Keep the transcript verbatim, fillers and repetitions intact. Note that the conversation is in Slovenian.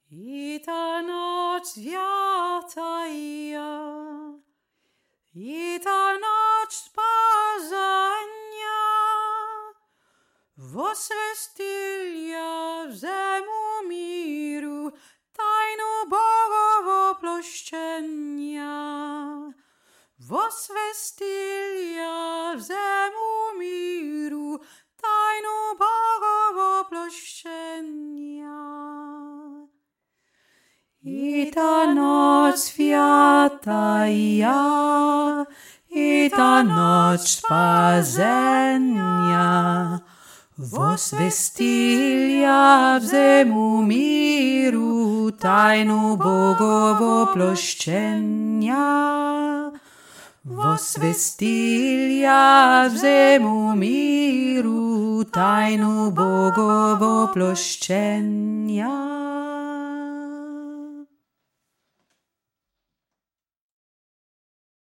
I ta noc święta, i ta noc spasenia, woswestilia zemu miru, tajnu Bogowo ploszczenia. Woswestilia zemu miru, tajnu Bogowo ploszczenia. I ta noc święta, i ta noc spasenia, woswestilia zemu miru, tajnu Bogowo ploszczenia. Woswestilia zemu miru, tajnu Bogowo ploszczenia.